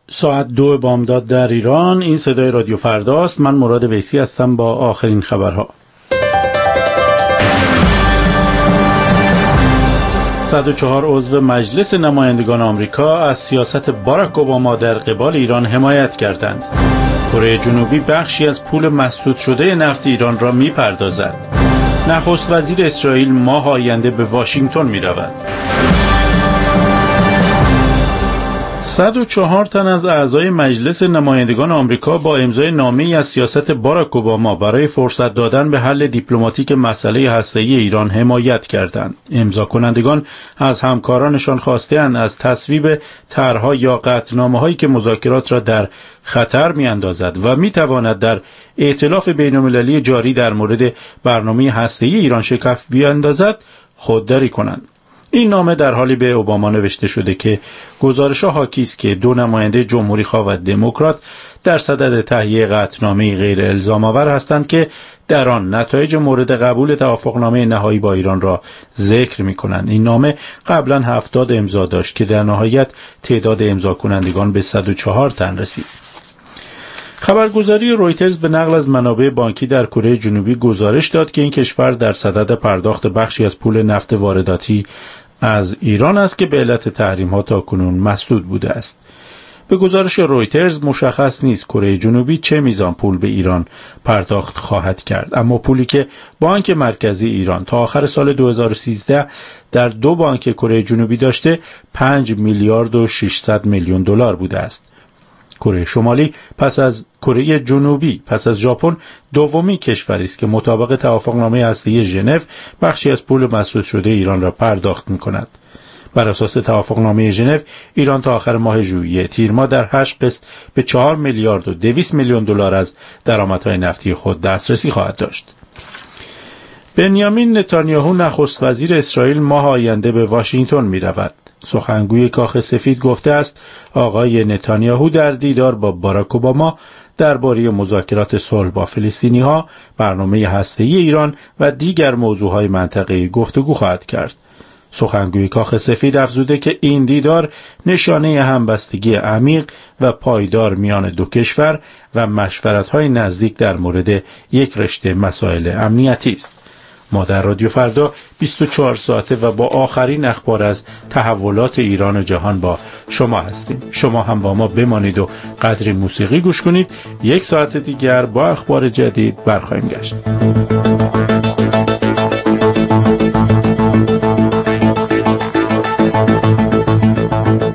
ساعت 2 بامداد در ایران. این صدای رادیو فرداست. من مراد ویسی هستم با آخرین خبرها. 104 عضو مجلس نمایندگان آمریکا از سیاست باراک اوباما در قبال ایران حمایت کردند. کره جنوبی بخشی از پول مسدود شده نفت ایران را می‌پردازد. نخست وزیر اسرائیل ماه آینده به واشنگتن می‌رود. 104 تن از اعضای مجلس نمایندگان آمریکا با امضای نامه‌ای از سیاست باراک اوباما برای فرصت دادن به حل دیپلماتیک مسئله هسته‌ای ایران حمایت کردند. امضا کنندگان از همکارانشان خواسته‌اند از تصویب طرح‌ها یا قطعنامه‌هایی که مذاکرات را در خطر می‌اندازد و می‌تواند در ائتلاف بین‌المللی جاری در مورد برنامه هسته‌ای ایران شکاف بیاندازد خودداری کنند. این نامه در حالی به اوباما نوشته شده که گزارش‌ها حاکی است که دو نماینده جمهوری‌خواه و دموکرات در صدد تهیه قطعنامه‌ای غیر الزام‌آور هستند که در آن نتایج مورد قبول توافقنامه نهایی با ایران را ذکر می‌کنند. این نامه قبلا 70 امضا داشت که در نهایت تعداد امضا کنندگان به 104 تن رسید. خبرگزاری رویترز به نقل از منابع بانکی در کره جنوبی گزارش داد که این کشور در صدد پرداخت بخشی از پول نفت وارداتی از ایران است که به علت تحریم‌ها تاکنون مسدود بوده است. به گزارش رویترز مشخص نیست کره جنوبی چه میزان پول به ایران پرداخت خواهد کرد، اما پولی که بانک مرکزی ایران تا آخر سال 2013 در دو بانک کره جنوبی داشته 5 میلیارد و 600 میلیون دلار بوده است. کره شمالی پس از کره جنوبی پس از ژاپن دومین کشوری است که مطابق توافقنامه هسته‌ای ژنو بخشی از پول مسدود شده ایران را پرداخت می‌کند. بر اساس توافقنامه ژنو ایران تا آخر ماه ژوئیه تیر ماه در 8 قسط به 4 میلیارد و 200 میلیون دلار از درآمدهای نفتی خود دسترسی خواهد داشت. بنیامین نتانیاهو نخست وزیر اسرائیل ماه آینده به واشنگتن می‌رود. سخنگوی کاخ سفید گفته است آقای نتانیاهو در دیدار با باراک اوباما درباره مذاکرات صلح با فلسطینی‌ها، برنامه هسته‌ای ایران و دیگر موضوعهای منطقه‌ای گفتگو خواهد کرد. سخنگوی کاخ سفید افزوده که این دیدار نشانه همبستگی عمیق و پایدار میان دو کشور و مشورت‌های نزدیک در مورد یک رشته مسائل امنیتی است. ما در رادیو فردا 24 ساعته و با آخرین اخبار از تحولات ایران و جهان با شما هستیم. شما هم با ما بمانید و قدری موسیقی گوش کنید. یک ساعت دیگر با اخبار جدید برخواهیم گشت.